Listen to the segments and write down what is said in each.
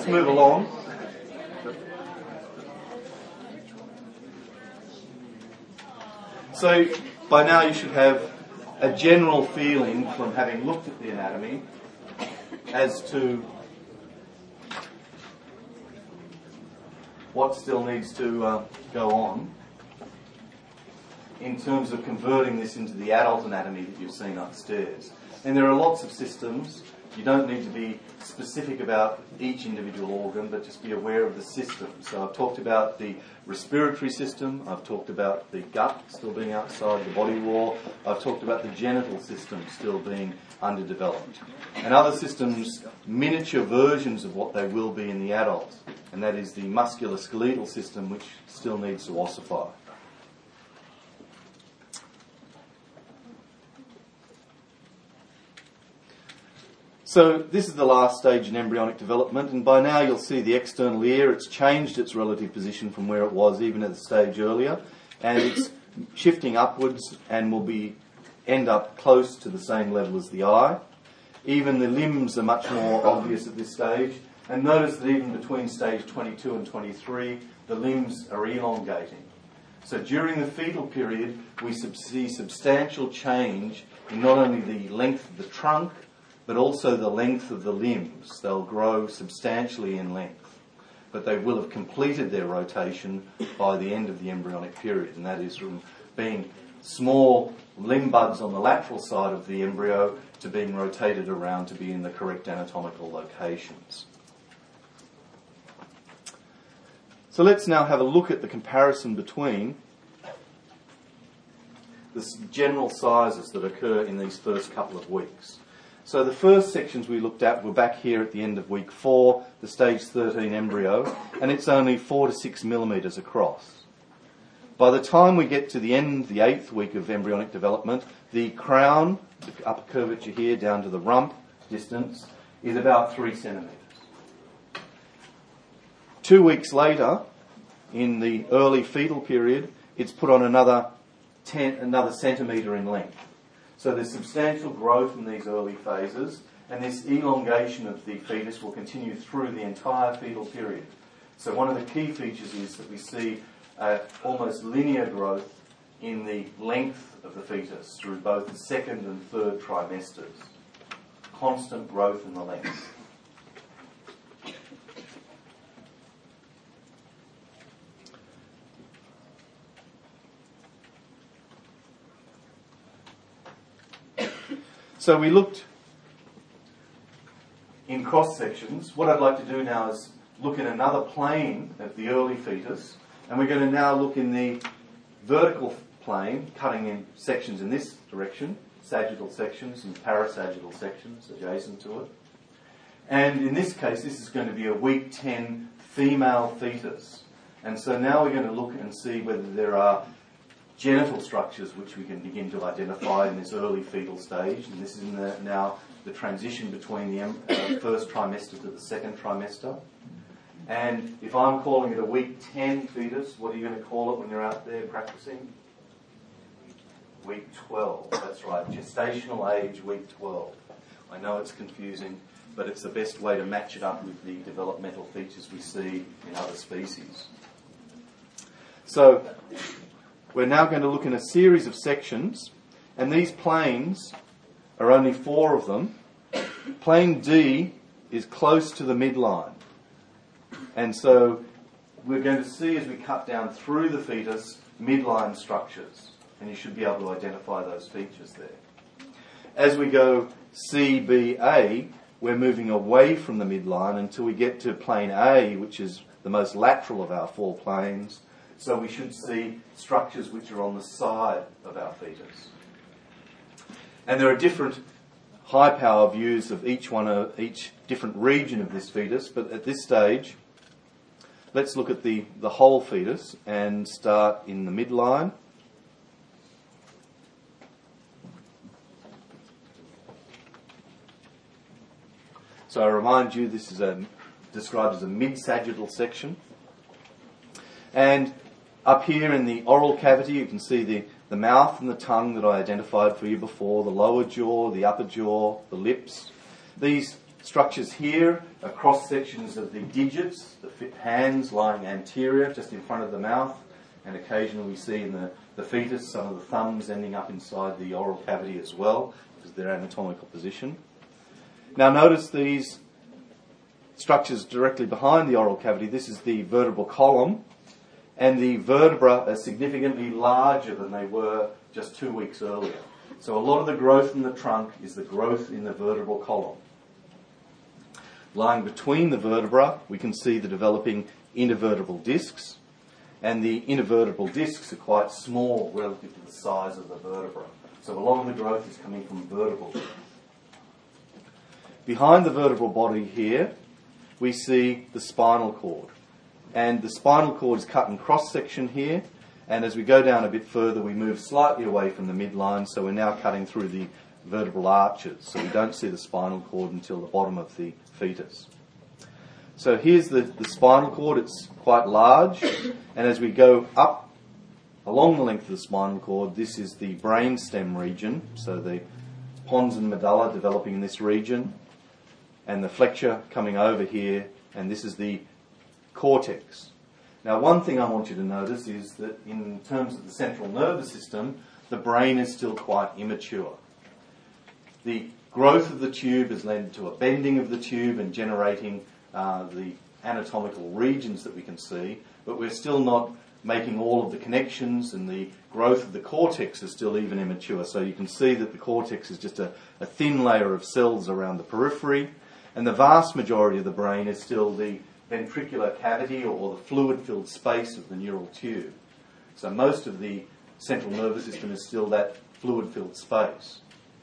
let's move along. So by now you should have a general feeling from having looked at the anatomy as to what still needs to go on in terms of converting this into the adult anatomy that you've seen upstairs. And there are lots of systems. You don't need to be specific about each individual organ, but just be aware of the system. So I've talked about the respiratory system. I've talked about the gut still being outside the body wall. I've talked about the genital system still being underdeveloped. And other systems, miniature versions of what they will be in the adult. And that is the musculoskeletal system, which still needs to ossify. So this is the last stage in embryonic development, and by now you'll see the external ear. It's changed its relative position from where it was even at the stage earlier, and it's shifting upwards and will end up close to the same level as the eye. Even the limbs are much more obvious at this stage, and notice that even between stage 22 and 23, the limbs are elongating. So during the fetal period, we see substantial change in not only the length of the trunk, but also the length of the limbs. They'll grow substantially in length, but they will have completed their rotation by the end of the embryonic period, and that is from being small limb buds on the lateral side of the embryo to being rotated around to be in the correct anatomical locations. So let's now have a look at the comparison between the general sizes that occur in these first couple of weeks. So the first sections we looked at were back here at the end of week 4, the stage 13 embryo, and it's only 4 to 6 millimetres across. By the time we get to the end, the 8th week of embryonic development, the crown, the upper curvature here down to the rump distance, is about 3 centimetres. 2 weeks later, in the early fetal period, it's put on another centimetre in length. So there's substantial growth in these early phases, and this elongation of the fetus will continue through the entire fetal period. So one of the key features is that we see almost linear growth in the length of the fetus through both the second and third trimesters. Constant growth in the length. So we looked in cross sections. What I'd like to do now is look at another plane of the early fetus, and we're going to now look in the vertical plane, cutting in sections in this direction, sagittal sections and parasagittal sections adjacent to it. And in this case, this is going to be a week 10 female fetus. And so now we're going to look and see whether there are genital structures which we can begin to identify in this early fetal stage, and this is now the transition between the first trimester to the second trimester. And if I'm calling it a week 10 fetus, what are you going to call it when you're out there practicing? Week 12, that's right, gestational age, week 12. I know it's confusing, but it's the best way to match it up with the developmental features we see in other species. So we're now going to look in a series of sections, and these planes are only 4 of them. Plane D is close to the midline. And so we're going to see as we cut down through the fetus midline structures, and you should be able to identify those features there. As we go C, B, A, we're moving away from the midline until we get to plane A, which is the most lateral of our 4 planes. So we should see structures which are on the side of our fetus. And there are different high-power views of each different region of this fetus, but at this stage, let's look at the whole fetus and start in the midline. So I remind you, this is described as a mid-sagittal section. And up here in the oral cavity, you can see the mouth and the tongue that I identified for you before, the lower jaw, the upper jaw, the lips. These structures here are cross sections of the digits, the hands lying anterior, just in front of the mouth, and occasionally we see in the fetus some of the thumbs ending up inside the oral cavity as well, because of their anatomical position. Now notice these structures directly behind the oral cavity. This is the vertebral column, and the vertebrae are significantly larger than they were just 2 weeks earlier. So a lot of the growth in the trunk is the growth in the vertebral column. Lying between the vertebra, we can see the developing intervertebral discs, and the intervertebral discs are quite small relative to the size of the vertebra. So a lot of the growth is coming from vertebral. Behind the vertebral body here, we see the spinal cord. And the spinal cord is cut in cross-section here, and as we go down a bit further, we move slightly away from the midline, so we're now cutting through the vertebral arches, so we don't see the spinal cord until the bottom of the fetus. So here's the spinal cord. It's quite large, and as we go up along the length of the spinal cord, this is the brainstem region, so the pons and medulla developing in this region, and the flexure coming over here, and this is the cortex. Now, one thing I want you to notice is that in terms of the central nervous system, the brain is still quite immature. The growth of the tube has led to a bending of the tube and generating the anatomical regions that we can see, but we're still not making all of the connections, and the growth of the cortex is still even immature. So you can see that the cortex is just a thin layer of cells around the periphery, and the vast majority of the brain is still the ventricular cavity or the fluid-filled space of the neural tube. So most of the central nervous system is still that fluid-filled space.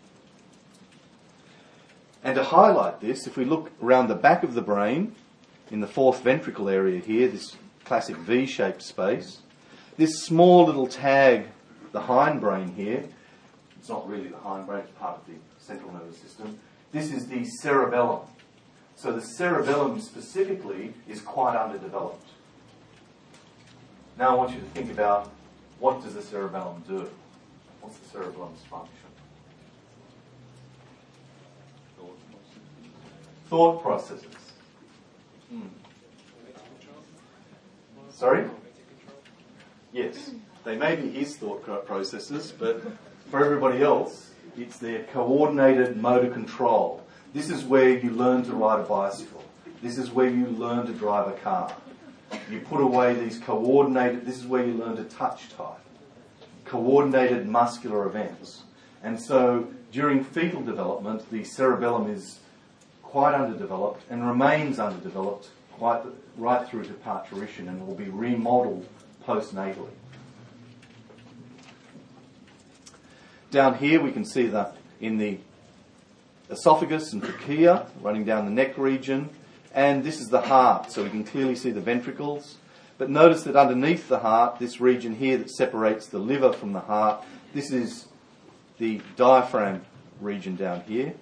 And to highlight this, if we look around the back of the brain, in the fourth ventricle area here, this classic V-shaped space, this small little tag, the hindbrain here, it's not really the hindbrain, it's part of the central nervous system, this is the cerebellum. So the cerebellum specifically is quite underdeveloped. Now I want you to think about, what does the cerebellum do? What's the cerebellum's function? Thought processes. Sorry? Yes, they may be his thought processes, but for everybody else, it's their coordinated motor control. This is where you learn to ride a bicycle. This is where you learn to drive a car. You put away these coordinated, this is where you learn to touch type. Coordinated muscular events. And so during fetal development, the cerebellum is quite underdeveloped and remains underdeveloped right through to parturition, and will be remodeled postnatally. Down here we can see that in the esophagus and trachea running down the neck region, and this is the heart, so we can clearly see the ventricles. But notice that underneath the heart, this region here that separates the liver from the heart, this is the diaphragm region down here.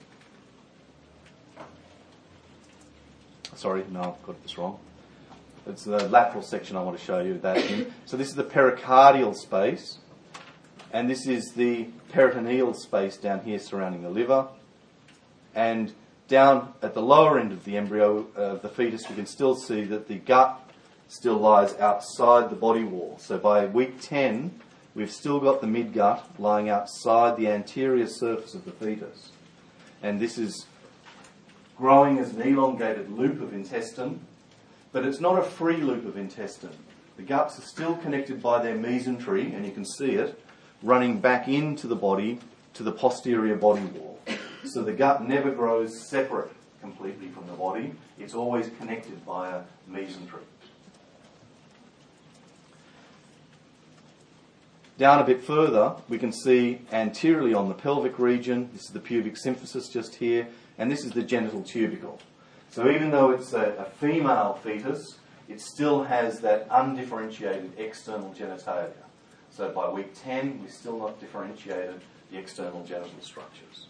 Sorry, no, I've got this wrong. It's the lateral section I want to show you that in. So this is the pericardial space, and this is the peritoneal space down here surrounding the liver. And down at the lower end of the embryo, of the fetus, we can still see that the gut still lies outside the body wall. So by week 10, we've still got the midgut lying outside the anterior surface of the fetus. And this is growing as an elongated loop of intestine, but it's not a free loop of intestine. The guts are still connected by their mesentery, and you can see it, running back into the body to the posterior body wall. So the gut never grows separate completely from the body. It's always connected by a mesentery. Down a bit further, we can see anteriorly on the pelvic region, this is the pubic symphysis just here, and this is the genital tubercle. So even though it's a female fetus, it still has that undifferentiated external genitalia. So by week 10, we've still not differentiated the external genital structures.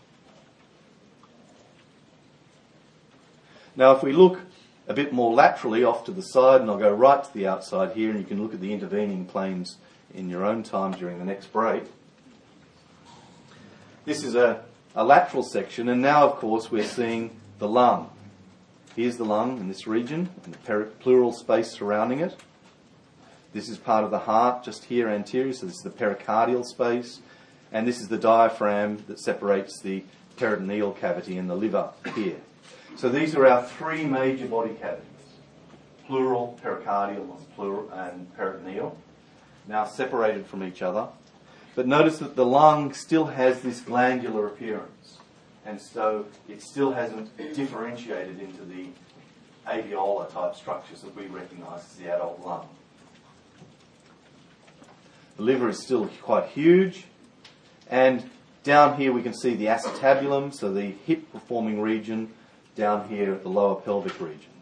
Now if we look a bit more laterally off to the side, and I'll go right to the outside here, and you can look at the intervening planes in your own time during the next break. This is a lateral section, and now of course we're seeing the lung. Here's the lung in this region, and the pleural space surrounding it. This is part of the heart, just here anterior, so this is the pericardial space. And this is the diaphragm that separates the peritoneal cavity and the liver here. So these are our three major body cavities: pleural, pericardial, and peritoneal, now separated from each other. But notice that the lung still has this glandular appearance, and so it still hasn't differentiated into the alveolar type structures that we recognise as the adult lung. The liver is still quite huge, and down here we can see the acetabulum, so the hip-forming region, down here at the lower pelvic region.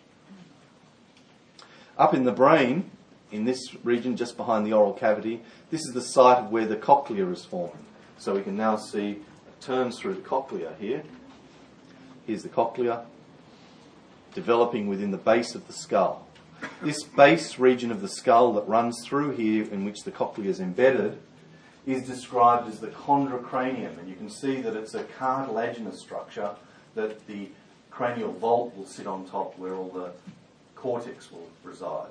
Up in the brain, in this region just behind the oral cavity, this is the site of where the cochlea is forming. So we can now see it turns through the cochlea here. Here's the cochlea developing within the base of the skull. This base region of the skull that runs through here, in which the cochlea is embedded, is described as the chondrocranium, and you can see that it's a cartilaginous structure that the cranial vault will sit on top, where all the cortex will reside.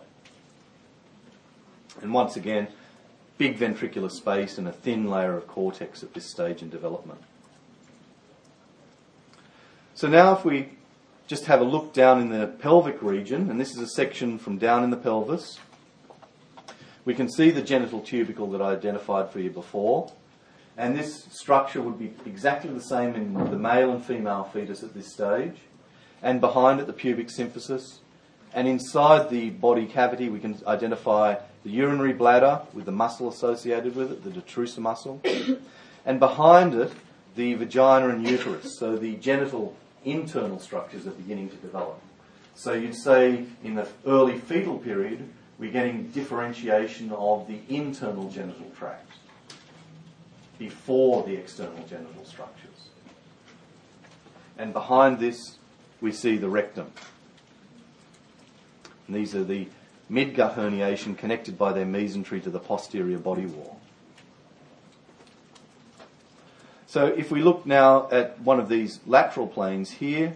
And once again, big ventricular space and a thin layer of cortex at this stage in development. So now if we just have a look down in the pelvic region, and this is a section from down in the pelvis, we can see the genital tubercle that I identified for you before, and this structure would be exactly the same in the male and female fetus at this stage, and behind it the pubic symphysis, and inside the body cavity we can identify the urinary bladder with the muscle associated with it, the detrusor muscle, and behind it the vagina and uterus, so the genital internal structures are beginning to develop. So you'd say in the early fetal period we're getting differentiation of the internal genital tract before the external genital structures. And behind this we see the rectum. And these are the midgut herniation connected by their mesentery to the posterior body wall. So if we look now at one of these lateral planes here,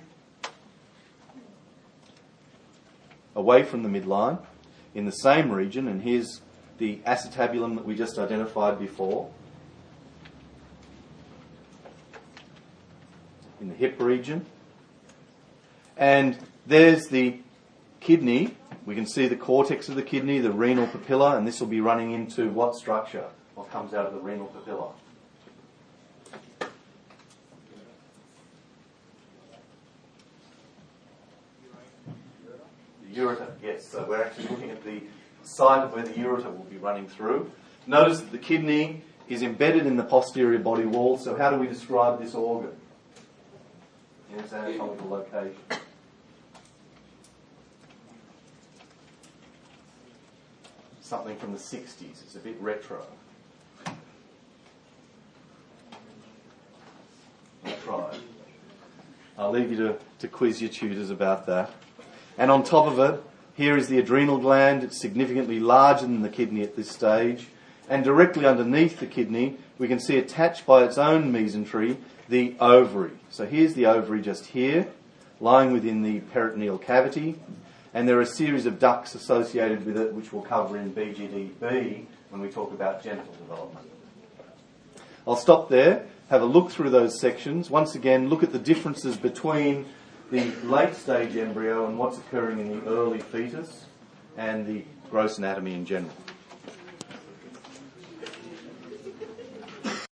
away from the midline, in the same region, and here's the acetabulum that we just identified before, in the hip region, and there's the kidney. We can see the cortex of the kidney, the renal papilla, and this will be running into what structure? What comes out of the renal papilla? The ureter, yes. So we're actually looking at the site of where the ureter will be running through. Notice that the kidney is embedded in the posterior body wall, so how do we describe this organ in its anatomical location? Something from the 60s. It's a bit retro. I'll try. I'll leave you to quiz your tutors about that. And on top of it, here is the adrenal gland. It's significantly larger than the kidney at this stage. And directly underneath the kidney, we can see attached by its own mesentery the ovary. So here's the ovary just here, lying within the peritoneal cavity. And there are a series of ducts associated with it, which we'll cover in BGDB when we talk about genital development. I'll stop there, have a look through those sections. Once again, look at the differences between the late stage embryo and what's occurring in the early fetus and the gross anatomy in general.